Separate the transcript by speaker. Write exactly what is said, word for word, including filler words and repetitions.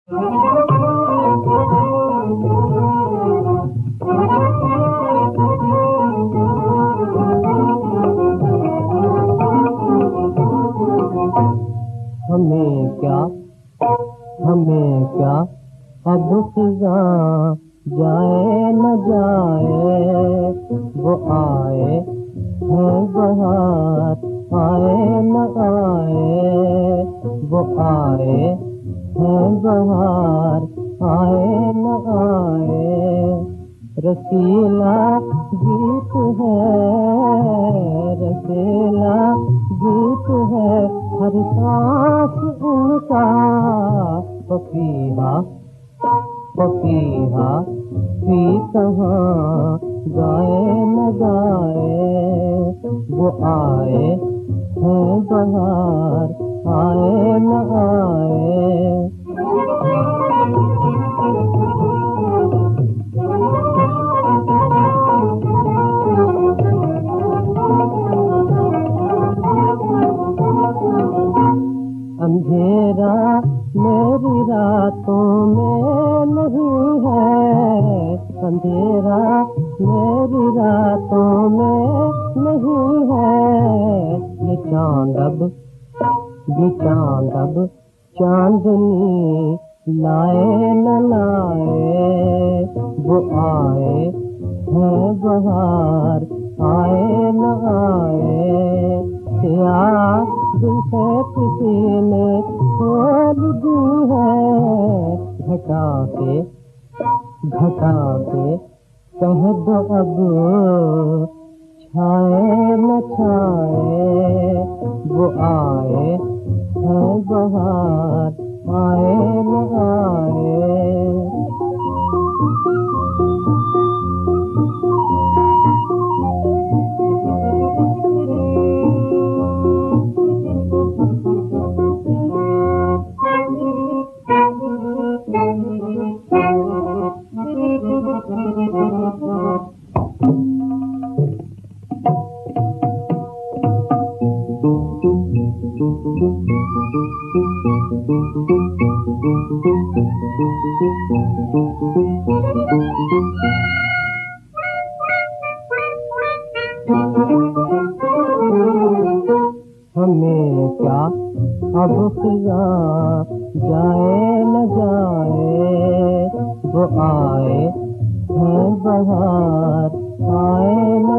Speaker 1: हमें क्या हमें क्या अब फिजा जाए न जाए, वो आए है बहार आए न आए, वो आए है बहार आए न आए। रसीला गीत है, रसीला गीत है, हर सांस उनका पपीहा पपीहा पी कहाँ गाए न गाए, वो आए हैं बहार आए न आए। अंधेरा मेरी रातों में नहीं है, अंधेरा मेरी रातों में नहीं है। ये चांद अब ये चांद अब चांदनी लाए न लाए, वो आए हैं बहार आए न आए। क्या दिल से किसी ने खोल दी है, घटा के घटा के कह दो अब छाए न छाए, वो आए हैं बहार आए न आए। हमें क्या अब फिजा जाए न जाए, वो आए हैं बहार आए न